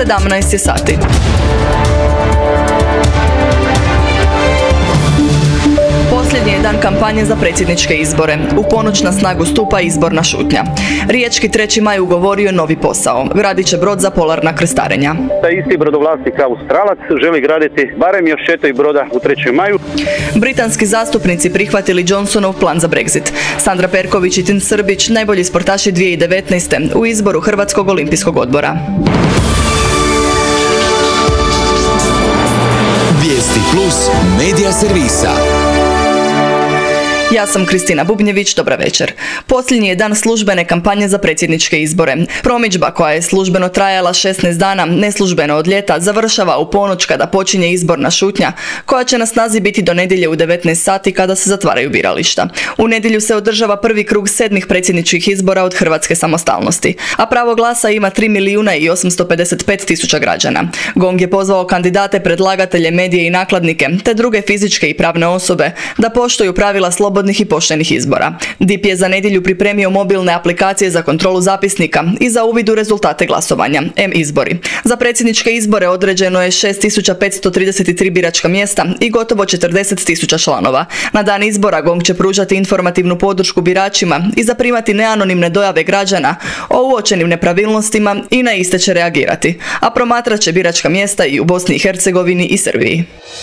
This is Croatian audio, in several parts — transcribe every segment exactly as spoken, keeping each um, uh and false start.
sedamnaest je sati. Posljednji je dan kampanje za predsjedničke izbore. U ponoć na snagu stupa izborna šutnja. Riječki treći maj ugovorio novi posao. Gradit će brod za polarna krstarenja. Taj isti brodovlasnik Australac želi graditi barem još četiri broda u trećem maju. Britanski zastupnici prihvatili Johnsonov plan za Brexit. Sandra Perković i Tin Srbić, najbolji sportaši dvije tisuće devetnaeste. u izboru Hrvatskog olimpijskog odbora. Vijesti plus medija servisa. Ja sam Kristina Bubnjević, dobra večer. Posljednji je dan službene kampanje za predsjedničke izbore. Promidžba koja je službeno trajala šesnaest dana, neslužbeno od ljeta, završava u ponoć kada počinje izborna šutnja, koja će na snazi biti do nedjelje u devetnaest sati kada se zatvaraju birališta. U nedjelju se održava prvi krug sedmih predsjedničkih izbora od hrvatske samostalnosti, a pravo glasa ima tri milijuna i osamsto pedeset pet tisuća građana. GONG je pozvao kandidate, predlagatelje, medije i nakladnike, te druge fizičke i pravne osobe da poštuju pravila slobodnih i poštenih izbora. D I P je za nedjelju pripremio mobilne aplikacije za kontrolu zapisnika i za uvid u rezultate glasovanja, M-izbori. Za predsjedničke izbore određeno je šest tisuća petsto trideset tri biračka mjesta i gotovo četrdeset tisuća članova. Na dan izbora GONG će pružati informativnu podršku biračima i zaprimati neanonimne dojave građana o uočenim nepravilnostima i na iste će reagirati, a promatrat će biračka mjesta i u Bosni i Hercegovini i Srbiji.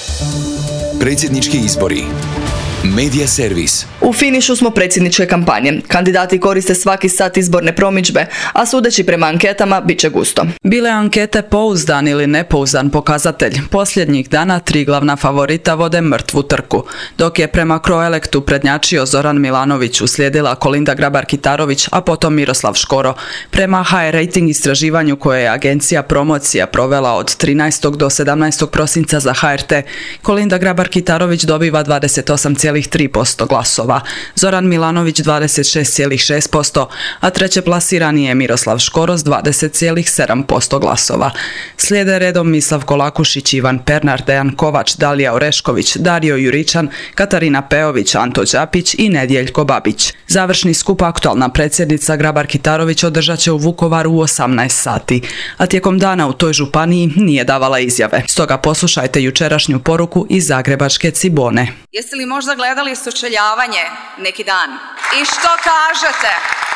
Predsjednički izbori. Medija servis. U finišu smo predsjedničke kampanje. Kandidati koriste svaki sat izborne promidžbe, a sudeći prema anketama bit će gusto. Bile ankete pouzdan ili nepouzdan pokazatelj. Posljednjih dana tri glavna favorita vode mrtvu trku. Dok je prema Croelektu prednjačio Zoran Milanović, uslijedila Kolinda Grabar-Kitarović, a potom Miroslav Škoro. Prema H R rating istraživanju koje je agencija Promocija provela od trinaestog do sedamnaestog prosinca za H R T, Kolinda Grabar-Kitarović dobiva dvadeset osam zarez tri posto glasova, Zoran Milanović dvadeset šest zarez šest posto, a treće plasirani je Miroslav Škoro s dvadeset zarez sedam posto glasova. Slijede redom Mislav Kolakušić, Ivan Pernar, Dejan Kovač, Dalija Orešković, Dario Juričan, Katarina Peović, Anto Đapić i Nedjeljko Babić. Završni skup aktualna predsjednica Grabar-Kitarović održat će u Vukovaru u osamnaest sati, a tijekom dana u toj županiji nije davala izjave. Stoga poslušajte jučerašnju poruku iz zagrebačke Cibone. Jeste li možda gledali sučeljavanje neki dan? I što kažete?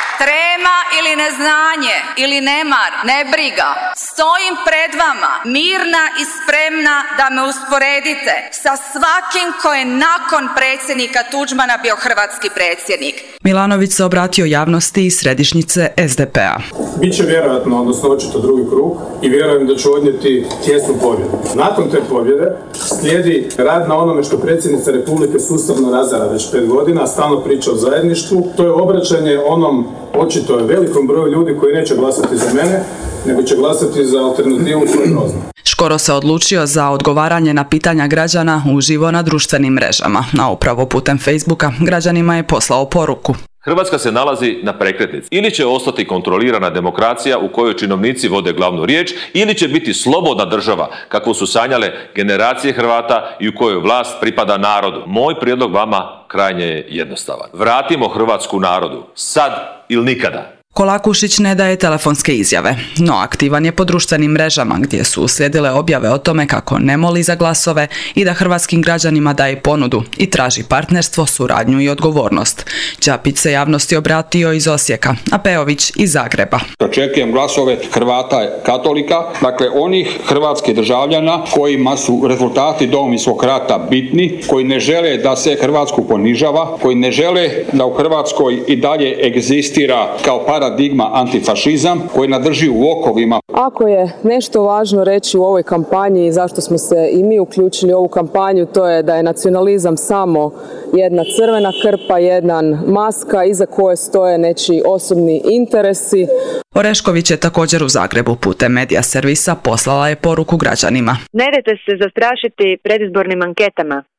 Trema ili neznanje ili nemar, nebriga. Stojim pred vama, mirna i spremna da me usporedite sa svakim ko je nakon predsjednika Tuđmana bio hrvatski predsjednik. Milanović se obratio javnosti iz središnjice S D P-a. Biće vjerojatno, odnosno očito drugi krug i vjerujem da ću odnijeti tjesnu pobjedu. Nakon te pobjede slijedi rad na onome što predsjednica Republike sustavno razara već pet godina, stalno priča o zajedništvu. To je obraćanje onom očito je velikom broju ljudi koji neće glasati za mene, nego će glasati za alternativu koja je grozna. Škoro se odlučio za odgovaranje na pitanja građana uživo na društvenim mrežama, a upravo putem Facebooka građanima je poslao poruku. Hrvatska se nalazi na prekretnici. Ili će ostati kontrolirana demokracija u kojoj činovnici vode glavnu riječ, ili će biti slobodna država, kako su sanjale generacije Hrvata i u kojoj vlast pripada narodu. Moj prijedlog vama krajnje je jednostavan. Vratimo Hrvatsku narodu. Sad ili nikada. Kolakušić ne daje telefonske izjave, no aktivan je po društvenim mrežama gdje su uslijedile objave o tome kako ne moli za glasove i da hrvatskim građanima daje ponudu i traži partnerstvo, suradnju i odgovornost. Đapić se javnosti obratio iz Osijeka, a Peović iz Zagreba. Očekujem glasove Hrvata katolika, dakle onih hrvatskih državljana kojima su rezultati Domovinskog rata bitni, koji ne žele da se Hrvatsku ponižava, koji ne žele da u Hrvatskoj i dalje egzistira kao para paradigma antifašizam koji nadrži u okovima. Ako je nešto važno reći u ovoj kampanji i zašto smo se i mi uključili u ovu kampanju, to je da je nacionalizam samo jedna crvena krpa, jedan maska iza koje stoje nečiji osobni interesi. Orešković je također u Zagrebu putem medija servisa poslala je poruku građanima. Ne dajte se zastrašiti predizbornim anketama.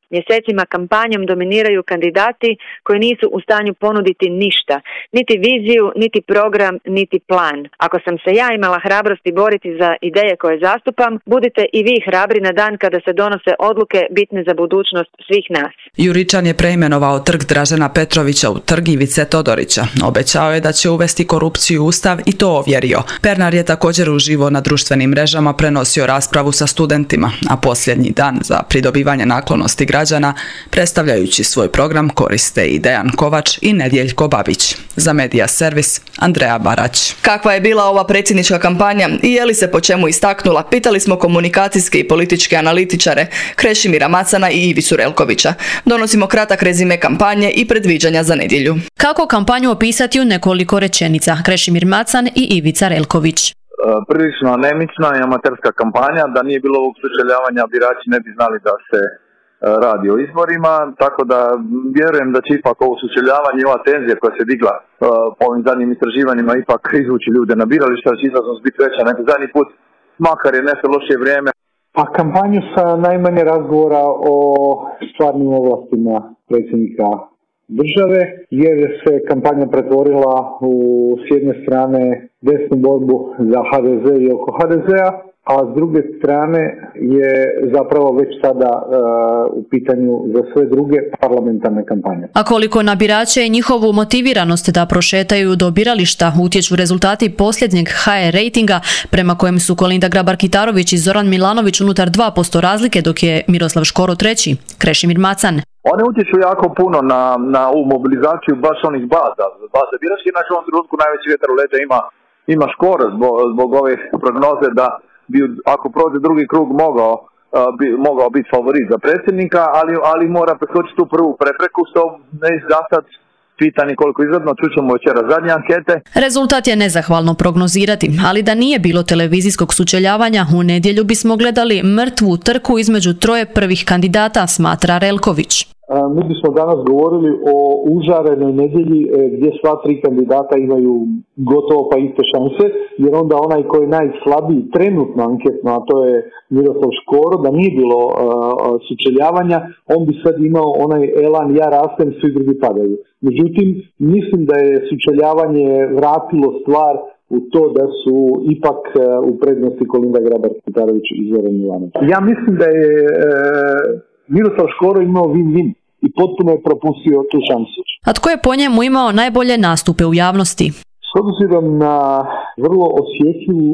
Mjesecima kampanjom dominiraju kandidati koji nisu u stanju ponuditi ništa, niti viziju, niti program, niti plan. Ako sam se ja imala hrabrosti boriti za ideje koje zastupam, budite i vi hrabri na dan kada se donose odluke bitne za budućnost svih nas. Juričan je preimenovao trg Dražena Petrovića u trg Ivice Todorića. Obećao je da će uvesti korupciju u Ustav i to ovjerio. Pernar je također uživo na društvenim mrežama prenosio raspravu sa studentima, a posljednji dan za pridobivanje naklonosti građana, predstavljajući svoj program, koriste i Dejan Kovač i Nedjeljko Babić. Za Medija Servis, Andreja Barać. Kakva je bila ova predsjednička kampanja i je li se po čemu istaknula, pitali smo komunikacijske i političke analitičare Krešimira Macana i Ivicu Relkovića. Donosimo kratak rezime kampanje i predviđanja za nedjelju. Kako kampanju opisati u nekoliko rečenica? Krešimir Macan i Ivica Relković. Prilično anemična i amaterska kampanja, da nije bilo ovog sučeljavanja birači ne bi znali da se radi o izborima, tako da vjerujem da će ipak ovo sučeljavanje i ova tenzija koja se digla po ovim zadnjim istraživanjima ipak izvući ljude na birališta, da će izlaznost biti veća nego zadnji put, makar je nešto lošije vrijeme. Pa kampanju sa najmanje razgovora o stvarnim ovlastima predsjednika države, jer se kampanja pretvorila u s jedne strane desnu borbu za ha de ze i oko ha de zea, a s druge strane je zapravo već sada uh, u pitanju za sve druge parlamentarne kampanje. A koliko na birače i njihovu motiviranost da prošetaju do birališta utječu rezultati posljednjeg ha er rejtinga prema kojem su Kolinda Grabar-Kitarović i Zoran Milanović unutar dva posto razlike, dok je Miroslav Škoro treći. Krešimir Macan. One utječu jako puno na, na ovu mobilizaciju baš onih baza. Baze biračke, znači u ovom trenutku najveći vjetar u leđa ima, ima Škoro zbog, zbog ove prognoze da bi, ako prođe drugi krug, mogao, uh, bi, mogao biti favorit za predsjednika, ali, ali mora preskočiti tu prvu prepreku, što ne zasad pitanje koliko izradno, čućemo večera zadnje ankete. Rezultat je nezahvalno prognozirati, ali da nije bilo televizijskog sučeljavanja, u nedjelju bismo gledali mrtvu trku između troje prvih kandidata, smatra Relković. Mi bismo danas govorili o užarenoj nedjelji gdje sva tri kandidata imaju gotovo pa iste šanse, jer onda onaj koji je najslabiji trenutno anketno, a to je Miroslav Škoro, da nije bilo uh, sučeljavanja, on bi sad imao onaj elan ja rastem, svi drugi padaju. Međutim, mislim da je sučeljavanje vratilo stvar u to da su ipak uh, u prednosti Kolinda Grabar-Kitarović i Zoran Milanović. Ja mislim da je uh, Miroslav Škoro imao win-win i potpuno je propustio tu šansu. A tko je po njemu imao najbolje nastupe u javnosti? S obzirom na vrlo osjetljivo,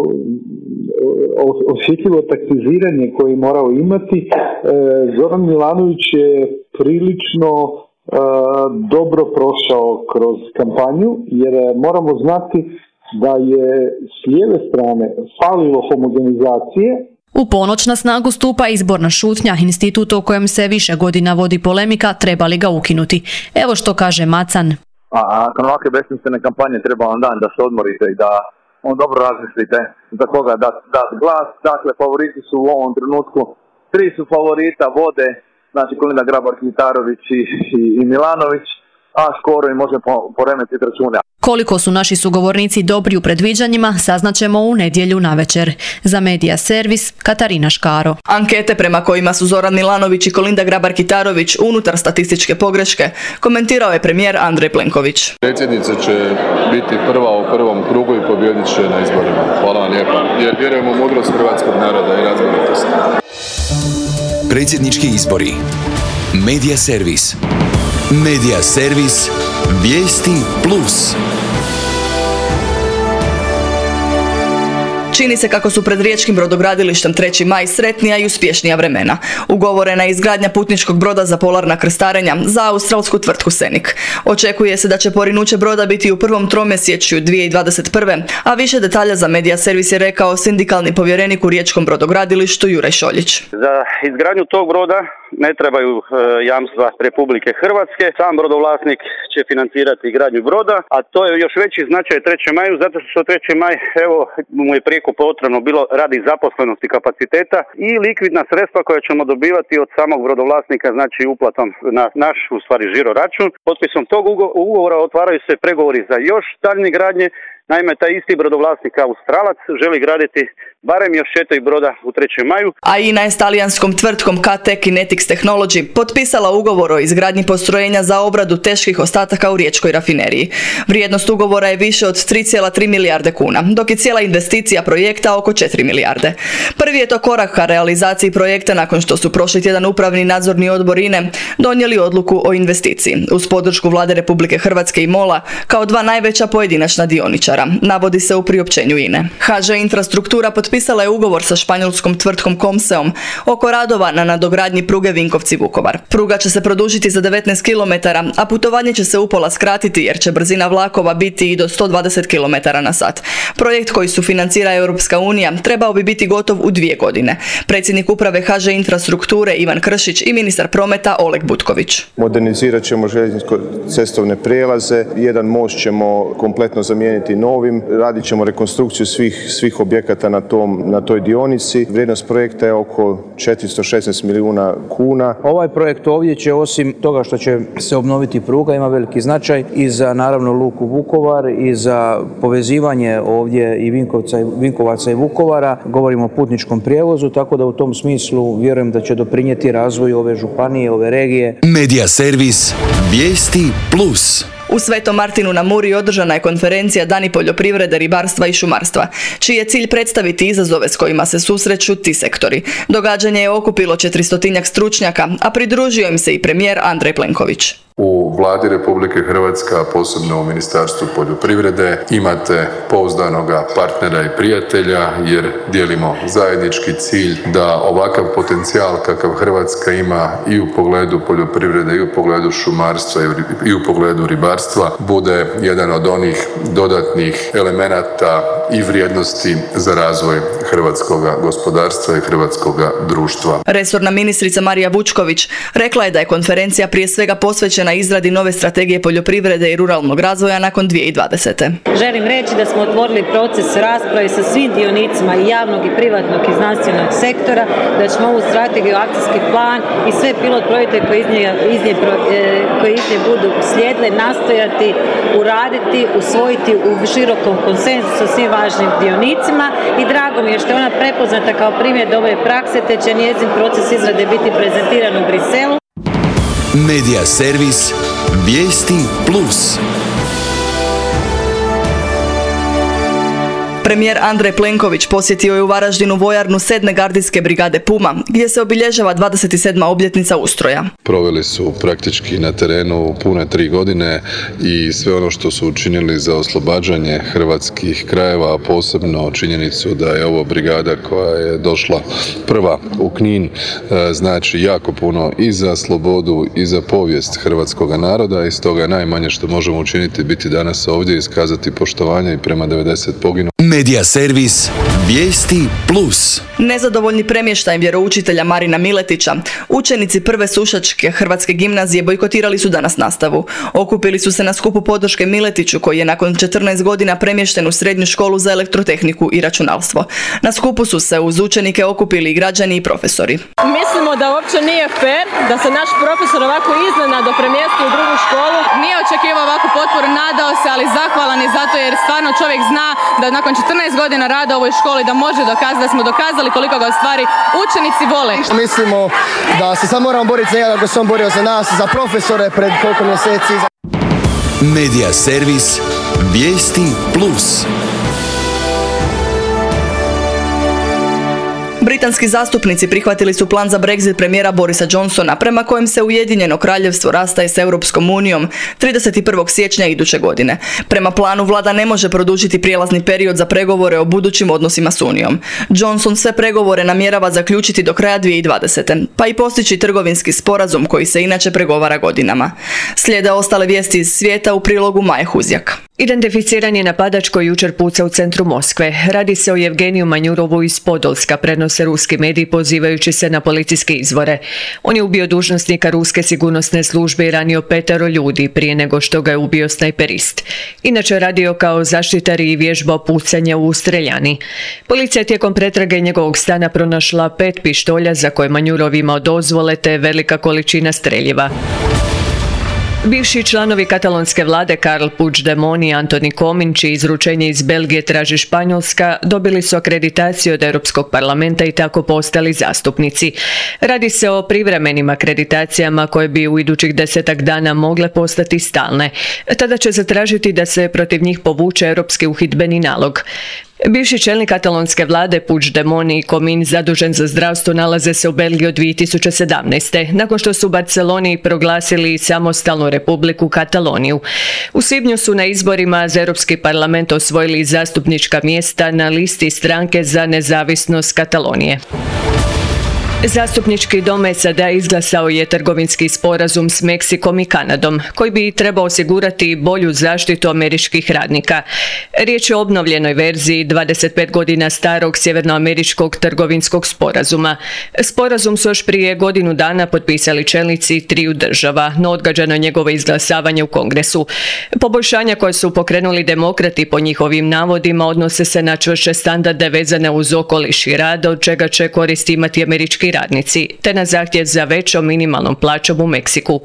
osjetljivo taktiziranje koje je morao imati, Zoran Milanović je prilično dobro prošao kroz kampanju, jer moramo znati da je s lijeve strane falilo homogenizacije. U ponoć na snagu stupa izborna šutnja, institut o kojem se više godina vodi polemika, treba li ga ukinuti. Evo što kaže Macan. A nakon ovakve besmislene kampanje treba vam dan da se odmorite i da on dobro razmislite za koga da, da glas. Dakle, favoriti su u ovom trenutku, tri su favorita, vode, znači Kolinda Grabar-Kitarović i, i, i Milanović, a Škoro im može poremetiti račune. Koliko su naši sugovornici dobri u predviđanjima, saznaćemo u nedjelju navečer. Za Medija Servis, Katarina Škaro. Ankete prema kojima su Zoran Milanović i Kolinda Grabar-Kitarović unutar statističke pogreške komentirao je premijer Andrej Plenković. Predsjednica će biti prva u prvom krugu i pobijedit će na izborima. Hvala vam lijepa. Jer vjerujemo u mudrost hrvatskog naroda i razboritost. Predsjednički izbori. Medija Servis. Medija Servis. Vijesti plus. Čini se kako su pred riječkim brodogradilištem treći maj sretnija i uspješnija vremena. Ugovorena je izgradnja putničkog broda za polarna krstarenja za australsku tvrtku Senik. Očekuje se da će porinuće broda biti u prvom tromjesečju dvije tisuće dvadeset prve. a više detalja za Medija Servis je rekao sindikalni povjerenik u riječkom brodogradilištu Juraj Šoljić. Za izgradnju tog broda ne trebaju e, jamstva Republike Hrvatske. Sam brodovlasnik će financirati gradnju broda, a to je još veći značaj trećem maju, zato što treći maj evo mu je prijeko potrebno bilo radi zaposlenosti kapaciteta i likvidna sredstva koja ćemo dobivati od samog brodovlasnika, znači uplatom na naš, u stvari žiro račun. Potpisom tog ugovora otvaraju se pregovori za još daljnje gradnje. Naime, taj isti brodovlasnik Australac želi graditi barem još četiri broda u trećem maju. A I N A je s talijanskom tvrtkom K T Kinetics Technology potpisala ugovor o izgradnji postrojenja za obradu teških ostataka u riječkoj rafineriji. Vrijednost ugovora je više od tri zarez tri milijarde kuna, dok je cijela investicija projekta oko četiri milijarde. Prvi je to korak ka realizaciji projekta nakon što su prošli tjedan upravni nadzorni odbor I N E donijeli odluku o investiciji uz podršku Vlade Republike Hrvatske i MOL-a kao dva najveća pojedinačna dioničara, navodi se u priopćenju I N E. H Ž Infrastruktura potpisala je ugovor sa španjolskom tvrtkom Comseom oko radova na nadogradnji pruge Vinkovci-Vukovar. Pruga će se produžiti za devetnaest kilometara, a putovanje će se upola skratiti jer će brzina vlakova biti I do sto dvadeset kilometara na sat. Projekt koji sufinancira Europska unija trebao bi biti gotov u dvije godine. Predsjednik uprave H Ž Infrastrukture Ivan Kršić i ministar prometa Oleg Butković. Modernizirat ćemo željezničko-cestovne prijelaze, jedan most ćemo kompletno zamijeniti novim, radit ćemo rekonstrukciju svih, svih objekata na, tom, na toj dionici. Vrijednost projekta je oko četiristo šesnaest milijuna kuna. Ovaj projekt ovdje će, osim toga što će se obnoviti pruga, ima veliki značaj i za naravno luku Vukovar i za povezivanje ovdje i Vinkovca, Vinkovaca i Vukovara. Govorimo o putničkom prijevozu, tako da u tom smislu vjerujem da će doprinijeti razvoju ove županije, ove regije. Medija servis Vijesti plus. U Svetom Martinu na Muri održana je konferencija Dani poljoprivrede, ribarstva i šumarstva, čiji je cilj predstaviti izazove s kojima se susreću ti sektori. Događanje je okupilo četristotinjak stručnjaka, a pridružio im se i premijer Andrej Plenković. U Vladi Republike Hrvatske, a posebno u Ministarstvu poljoprivrede, imate pouzdanoga partnera i prijatelja jer dijelimo zajednički cilj da ovakav potencijal kakav Hrvatska ima i u pogledu poljoprivrede i u pogledu šumarstva i u pogledu ribarstva bude jedan od onih dodatnih elemenata i vrijednosti za razvoj hrvatskog gospodarstva i hrvatskog društva. Resorna ministrica Marija Vučković rekla je da je konferencija prije svega posvećena na izradi nove strategije poljoprivrede i ruralnog razvoja nakon dvije tisuće dvadesete. Želim reći da smo otvorili proces rasprave sa svim dionicima i javnog i privatnog i znanstvenog sektora, da ćemo ovu strategiju, akcijski plan i sve pilot projekte koji iz nje, iz nje, koji iz nje budu slijedile nastojati uraditi, usvojiti u širokom konsenzusu sa svim važnim dionicima i drago mi je što je ona prepoznata kao primjer dobre prakse, te će njezin proces izrade biti prezentiran u Briselu. Medija servis Vijesti plus. Premijer Andrej Plenković posjetio je u Varaždinu vojarnu sedme gardijske brigade Puma, gdje se obilježava dvadeset sedma obljetnica ustroja. Proveli su praktički na terenu pune tri godine i sve ono što su učinili za oslobađanje hrvatskih krajeva, a posebno činjenicu da je ovo brigada koja je došla prva u Knin, znači jako puno i za slobodu i za povijest hrvatskog naroda i stoga je najmanje što možemo učiniti biti danas ovdje i iskazati poštovanje i prema devedeset poginulih. Medija servis Vijesti plus. Nezadovoljni premještajem vjeroučitelja Marina Miletića, učenici prve Sušačke hrvatske gimnazije bojkotirali su danas nastavu. Okupili su se na skupu podrške Miletiću koji je nakon četrnaest godina premješten u srednju školu za elektrotehniku i računalstvo. Na skupu su se uz učenike okupili i građani i profesori. Mislimo da uopće nije fair da se naš profesor ovako iznenada premjesti u drugu školu. Nije očekivao ovakvu potporu, nadao se, ali zahvalan je zato jer stvarno čovjek zna da nakon četrnaest godina rada u ovoj školi da može dokazati, da smo dokazali koliko ga u stvari učenici vole. Mislimo da se sad moramo boriti za njega kako se on borio za nas, za profesore pred koliko mjeseci. Medija servis Vijesti plus. Britanski zastupnici prihvatili su plan za Brexit premijera Borisa Johnsona, prema kojem se Ujedinjeno kraljevstvo rastaje s Europskom unijom trideset prvog siječnja iduće godine. Prema planu vlada ne može produžiti prijelazni period za pregovore o budućim odnosima s Unijom. Johnson sve pregovore namjerava zaključiti do kraja dvije tisuće dvadesete, pa i postići trgovinski sporazum koji se inače pregovara godinama. Slijede ostale vijesti iz svijeta u prilogu Maje Huzjak. Identificiran je napadač koji jučer puca u centru Moskve. Radi se o Evgeniju Manjurovu iz Podolska, prenose ruski mediji pozivajući se na policijske izvore. On je ubio dužnosnika ruske sigurnosne službe i ranio petero ljudi prije nego što ga je ubio snajperist. Inače radio kao zaštitar i vježbao pucanje u streljani. Policija je tijekom pretrage njegovog stana pronašla pet pištolja za koje Manjurov imao dozvole te velika količina streljiva. Bivši članovi katalonske vlade Carles Puigdemont i Antoni Comín, čije izručenje iz Belgije traži Španjolska, dobili su akreditaciju od Europskog parlamenta i tako postali zastupnici. Radi se o privremenim akreditacijama koje bi u idućih desetak dana mogle postati stalne. Tada će zatražiti da se protiv njih povuče europski uhidbeni nalog. Bivši čelnik katalonske vlade Puigdemont i Comín, zadužen za zdravstvo, nalaze se u Belgiji od dvije tisuće sedamnaeste. nakon što su u Barceloni proglasili samostalnu republiku Kataloniju. U svibnju su na izborima za Europski parlament osvojili zastupnička mjesta na listi stranke za nezavisnost Katalonije. Zastupnički dom S A D-a izglasao je trgovinski sporazum s Meksikom i Kanadom, koji bi trebao osigurati bolju zaštitu američkih radnika. Riječ je o obnovljenoj verziji dvadeset pet godina starog sjevernoameričkog trgovinskog sporazuma. Sporazum su još prije godinu dana potpisali čelnici triju država, no odgađano je njegovo izglasavanje u Kongresu. Poboljšanja koje su pokrenuli demokrati po njihovim navodima odnose se na čvršće standarde vezane uz okoliš i rad, od čega će koristi imati američki radnici, te na zahtjev za većom minimalnom plaćom u Meksiku.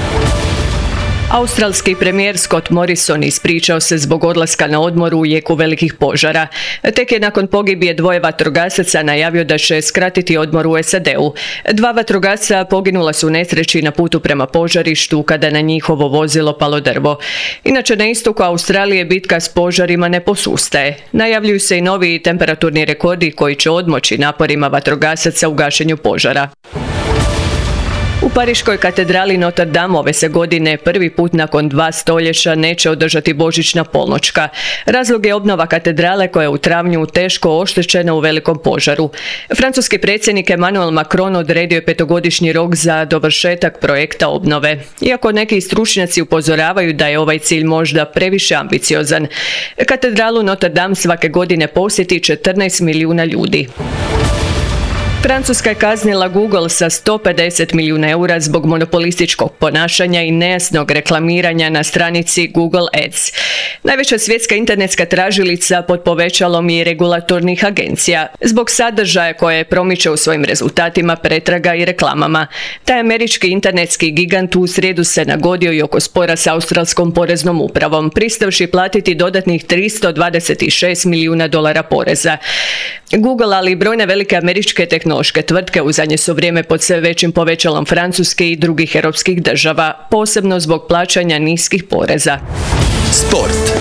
Australski premijer Scott Morrison ispričao se zbog odlaska na odmor u jeku velikih požara. Tek je nakon pogibije dvoje vatrogasaca najavio da će skratiti odmor u S A D-u. Dva vatrogasca poginula su u nesreći na putu prema požarištu kada na njihovo vozilo palo drvo. Inače, na istoku Australije bitka s požarima ne posustaje. Najavljuju se i novi temperaturni rekordi koji će odmoći naporima vatrogasaca u gašenju požara. U Pariškoj katedrali Notre Dame ove se godine prvi put nakon dva stoljeća neće održati božićna polnoćka. Razlog je obnova katedrale koja je u travnju teško oštećena u velikom požaru. Francuski predsjednik Emmanuel Macron odredio je petogodišnji rok za dovršetak projekta obnove. Iako neki stručnjaci upozoravaju da je ovaj cilj možda previše ambiciozan. Katedralu Notre Dame svake godine posjeti četrnaest milijuna ljudi. Francuska je kaznila Google sa sto pedeset milijuna eura zbog monopolističkog ponašanja i nejasnog reklamiranja na stranici Google Ads. Najveća svjetska internetska tražilica pod povećalom i regulatornih agencija, zbog sadržaja koje promiče u svojim rezultatima pretraga i reklamama. Taj američki internetski gigant u srijedu se nagodio i oko spora s australskom poreznom upravom, pristavši platiti dodatnih tristo dvadeset šest milijuna dolara poreza. Google, ali i brojne velike američke tehnološke tvrtke u zadnje su vrijeme pod sve većim povećalom Francuske i drugih europskih država, posebno zbog plaćanja niskih poreza. Sport.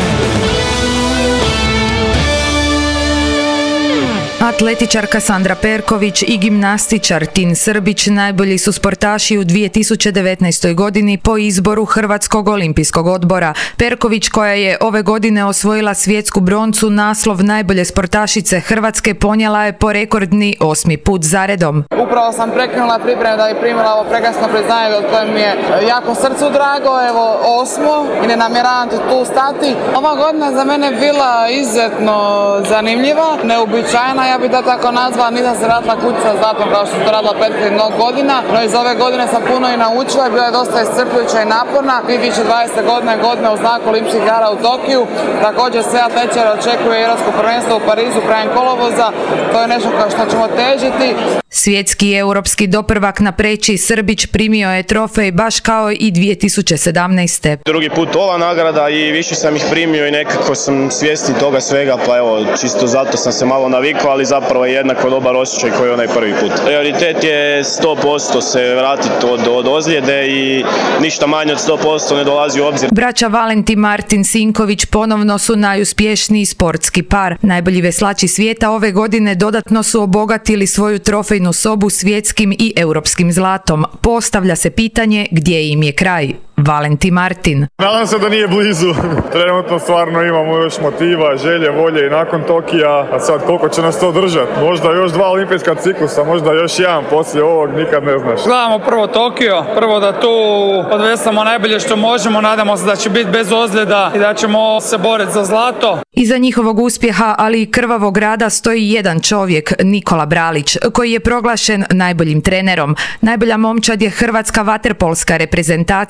Atletičarka Sandra Perković i gimnastičar Tin Srbić najbolji su sportaši u dvije tisuće devetnaestoj. godini po izboru Hrvatskog olimpijskog odbora. Perković, koja je ove godine osvojila svjetsku broncu, naslov najbolje sportašice Hrvatske ponijela je po rekordni osmi put zaredom. Upravo sam prekinula pripreme da bi primila ovo prekrasno priznanje od koje mi je jako srcu drago, evo osmo i ne namjeravam tu stati. Ova godina za mene bila izuzetno zanimljiva, neuobičajena, ja bi da tako nazvala, nisam se radila kućica zlatom kao što sam to radila prethodnih godina, no iz ove godine sam puno i naučila, bila je dosta iscrpljujuća i naporna. dvije tisuće dvadesete. godine godine u znaku Olimpijskih igara u Tokiju, također sve atletičare očekuje Europsko prvenstvo u Parizu krajem kolovoza, to je nešto kao što ćemo težiti. Svjetski i europski doprvak na preći Srbić primio je trofej baš kao i dvije tisuće sedamnaeste. Drugi put ova nagrada i više sam ih primio i nekako sam svjesni toga svega, pa evo čisto zato sam se malo navikao, ali zapravo je jednako dobar osjećaj koji je onaj prvi put. Prioritet je sto posto se vratiti od, od ozljede i ništa manje od sto posto ne dolazi u obzir. Braća Valentin Martin Sinković ponovno su najuspješniji sportski par. Najbolji veslači svijeta ove godine dodatno su obogatili svoju trofejnu sobu svjetskim i europskim zlatom. Postavlja se pitanje gdje im je kraj. Valentin Martin. Nadam se da nije blizu. Trenutno stvarno imamo još motiva, želje, volje i nakon Tokija, a sad koliko će nas to držati? Možda još dva olimpijska ciklusa, možda još jedan poslije ovog, nikad ne znaš. Gledamo prvo Tokio, prvo da tu odvesamo najbolje što možemo, nadamo se da će biti bez ozljeda i da ćemo se boriti za zlato. Iza njihovog uspjeha, ali i krvavog rada stoji jedan čovjek, Nikola Bralić, koji je proglašen najboljim trenerom. Najbolja momčad je hrvatska vaterpolska reprezentacija koja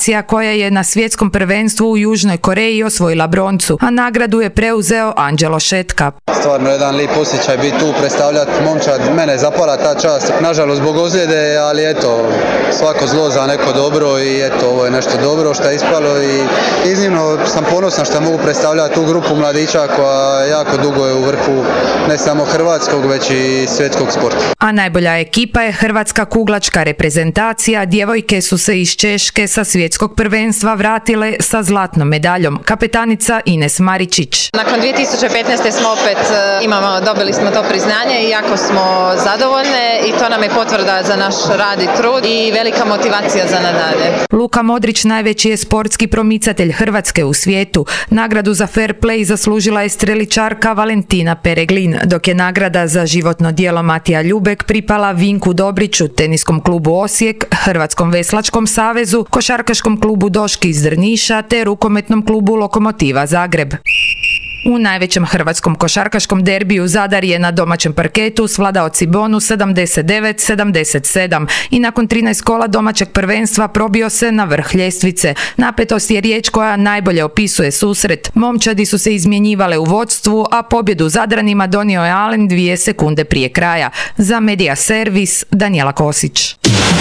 koja je na svjetskom prvenstvu u Južnoj Koreji osvojila broncu, a nagradu je preuzeo Anđelo Šetka. Stvarno jedan lijep osjećaj biti tu, predstavljati momčad. Mene je zapala ta čast, nažalost zbog ozljede, ali eto, svako zlo za neko dobro i eto, ovo je nešto dobro što je ispalo i iznimno sam ponosan što mogu predstavljati tu grupu mladića koja jako dugo je u vrhu ne samo hrvatskog, već i svjetskog sporta. A najbolja ekipa je hrvatska kuglačka reprezentacija. Djevojke su se iz Češke sa svjetskog prvenstva vratile sa zlatnom medaljom. Kapetanica Ines Maričić. Nakon dvije tisuće petnaeste smo opet imamo, dobili smo to priznanje i jako smo zadovoljne i to nam je potvrda za naš rad i trud i velika motivacija za nadalje. Luka Modrić najveći je sportski promicatelj Hrvatske u svijetu. Nagradu za fair play zaslužila je streličarka Valentina Pereglin, dok je nagrada za životno djelo Matija Ljubek pripala Vinku Dobriću, teniskom klubu Osijek, Hrvatskom veslačkom savezu, košarkaškom klubu Doški iz Drniša te rukometnom klubu Lokomotiva Zagreb. U najvećem hrvatskom košarkaškom derbiju Zadar je na domaćem parketu svladao Cibonu sedamdeset devet sedamdeset sedam i nakon trinaest kola domaćeg prvenstva probio se na vrh ljestvice. Napetost je riječ koja najbolje opisuje susret. Momčadi su se izmjenjivale u vodstvu, a pobjedu Zadranima donio je Alen dvije sekunde prije kraja. Za Medija Servis, Danijela Kosić.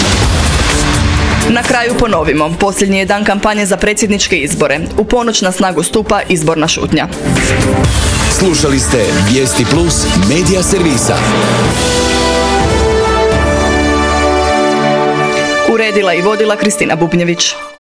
Na kraju ponovimo, posljednji je dan kampanje za predsjedničke izbore. U ponoć na snagu stupa izborna šutnja. Slušali ste Vijesti Plus Medija Servisa. Uredila i vodila Kristina Bubnjević.